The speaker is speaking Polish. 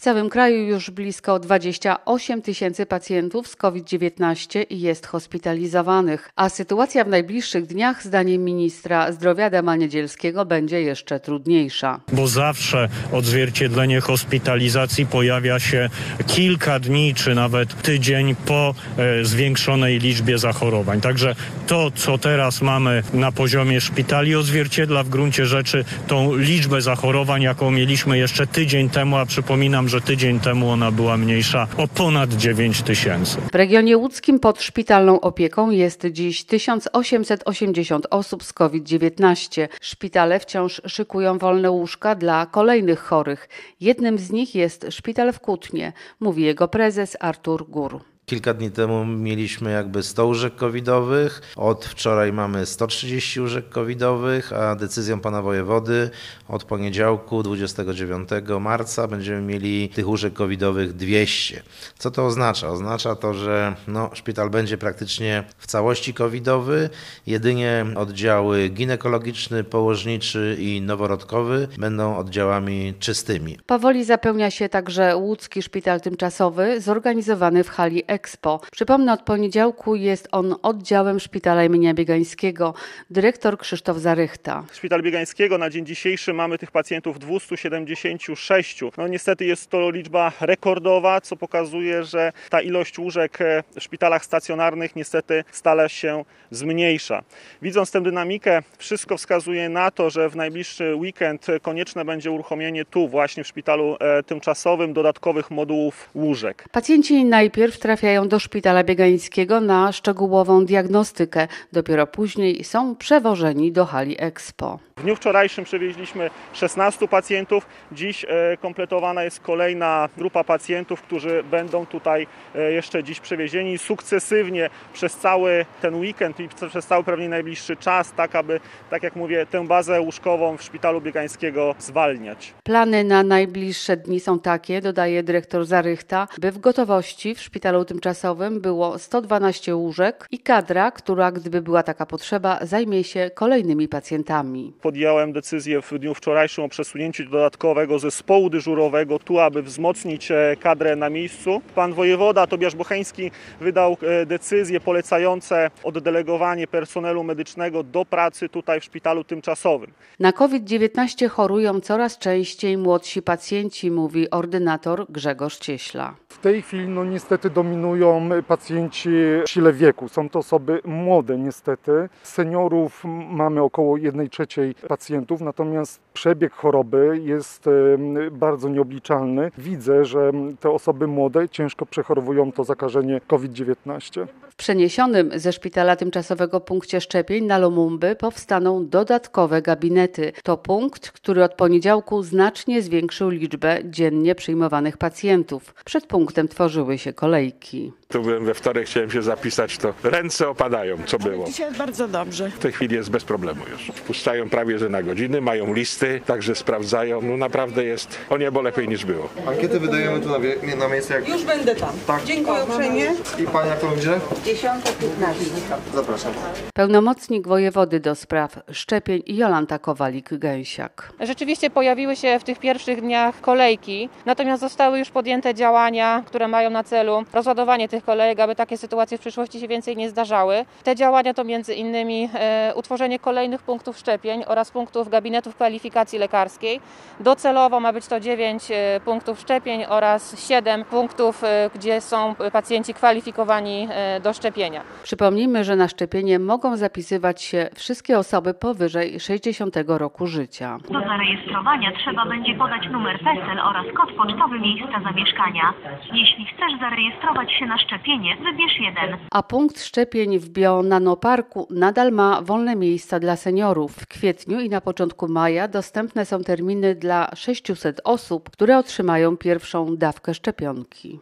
całym kraju już blisko 28 000 pacjentów z COVID-19 jest hospitalizowanych, a sytuacja w najbliższych dniach, zdaniem ministra zdrowia Adama Niedzielskiego, będzie jeszcze trudniejsza. Bo zawsze odzwierciedlenie hospitalizacji pojawia się kilka dni, czy nawet tydzień po zwiększonej liczbie zachorowań. Także to, co teraz mamy na poziomie szpitali, odzwierciedla w gruncie rzeczy tą liczbę zachorowań, jaką mieliśmy jeszcze tydzień temu, a przypominam, że tydzień temu ona była mniejsza o ponad 9 000. W regionie łódzkim pod szpitalną opieką jest dziś 1880 osób z COVID-19. Szpitale wciąż szykują wolne łóżka dla kolejnych chorych. Jednym z nich jest szpital w Kutnie, mówi jego prezes Artur Gór. Kilka dni temu mieliśmy 100 łóżek covidowych, od wczoraj mamy 130 łóżek covidowych, a decyzją pana wojewody od poniedziałku 29 marca będziemy mieli tych łóżek covidowych 200. Co to oznacza? Oznacza to, że szpital będzie praktycznie w całości covidowy, jedynie oddziały ginekologiczny, położniczy i noworodkowy będą oddziałami czystymi. Powoli zapełnia się także łódzki szpital tymczasowy zorganizowany w hali Expo. Przypomnę, od poniedziałku jest on oddziałem szpitala im. Biegańskiego. Dyrektor Krzysztof Zarychta. Szpital Biegańskiego na dzień dzisiejszy mamy tych pacjentów 276. Niestety jest to liczba rekordowa, co pokazuje, że ta ilość łóżek w szpitalach stacjonarnych niestety stale się zmniejsza. Widząc tę dynamikę, wszystko wskazuje na to, że w najbliższy weekend konieczne będzie uruchomienie tu właśnie w szpitalu tymczasowym dodatkowych modułów łóżek. Pacjenci najpierw trafiają do szpitala biegańskiego na szczegółową diagnostykę. Dopiero później są przewożeni do hali Expo. W dniu wczorajszym przewieźliśmy 16 pacjentów. Dziś kompletowana jest kolejna grupa pacjentów, którzy będą tutaj jeszcze dziś przewiezieni sukcesywnie przez cały ten weekend i przez cały pewnie najbliższy czas, tak aby, tak jak mówię, tę bazę łóżkową w szpitalu biegańskiego zwalniać. Plany na najbliższe dni są takie, dodaje dyrektor Zarychta, by w gotowości w szpitalu tymczasowym było 112 łóżek i kadra, która, gdyby była taka potrzeba, zajmie się kolejnymi pacjentami. Podjąłem decyzję w dniu wczorajszym o przesunięciu dodatkowego zespołu dyżurowego tu, aby wzmocnić kadrę na miejscu. Pan wojewoda Tobiasz Bocheński wydał decyzje polecające oddelegowanie personelu medycznego do pracy tutaj w szpitalu tymczasowym. Na COVID-19 chorują coraz częściej młodsi pacjenci, mówi ordynator Grzegorz Cieśla. W tej chwili niestety dominują pacjenci w sile wieku. Są to osoby młode niestety. Seniorów mamy około 1/3 pacjentów, natomiast przebieg choroby jest bardzo nieobliczalny. Widzę, że te osoby młode ciężko przechorowują to zakażenie COVID-19. W przeniesionym ze szpitala tymczasowego punkcie szczepień na Lumumby powstaną dodatkowe gabinety. To punkt, który od poniedziałku znacznie zwiększył liczbę dziennie przyjmowanych pacjentów. Przed punktem tworzyły się kolejki. Tu byłem we wtorek, chciałem się zapisać, to ręce opadają, co było. Dzisiaj bardzo dobrze. W tej chwili jest bez problemu już. Wpuszczają prawie że na godziny, mają listy, także sprawdzają. Naprawdę jest o niebo lepiej niż było. Ankiety wydajemy tu na miejsce. Już będę tam. Tak. Dziękuję uprzejmie. I pani jak to będzie? 10:15. Zapraszam. Pełnomocnik wojewody do spraw szczepień Jolanta Kowalik-Gęsiak. Rzeczywiście pojawiły się w tych pierwszych dniach kolejki, natomiast zostały już podjęte działania, które mają na celu rozładowanie tych kolejek, aby takie sytuacje w przyszłości się więcej nie zdarzały. Te działania to między innymi utworzenie kolejnych punktów szczepień oraz punktów gabinetów kwalifikacji lekarskiej. Docelowo ma być to 9 punktów szczepień oraz 7 punktów, gdzie są pacjenci kwalifikowani do szczepienia. Przypomnijmy, że na szczepienie mogą zapisywać się wszystkie osoby powyżej 60 roku życia. Do zarejestrowania trzeba będzie podać numer PESEL oraz kod pocztowy miejsca zamieszkania. Jeśli chcesz zarejestrować się na szczepienie, wybierz 1. A punkt szczepień w Bio-Nanoparku nadal ma wolne miejsca dla seniorów. W kwietniu i na początku maja dostępne są terminy dla 600 osób, które otrzymają pierwszą dawkę szczepionki.